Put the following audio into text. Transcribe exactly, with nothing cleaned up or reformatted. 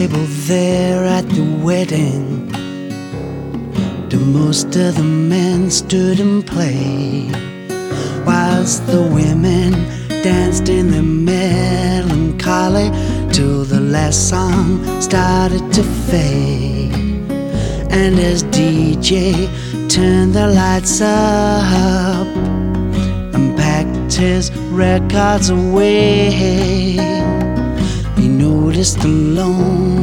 Table there at the wedding, the most of the men stood and played, whilst the women danced in their melancholy till the last song started to fade. And as D J turned the lights up and packed his records away, he noticed the lone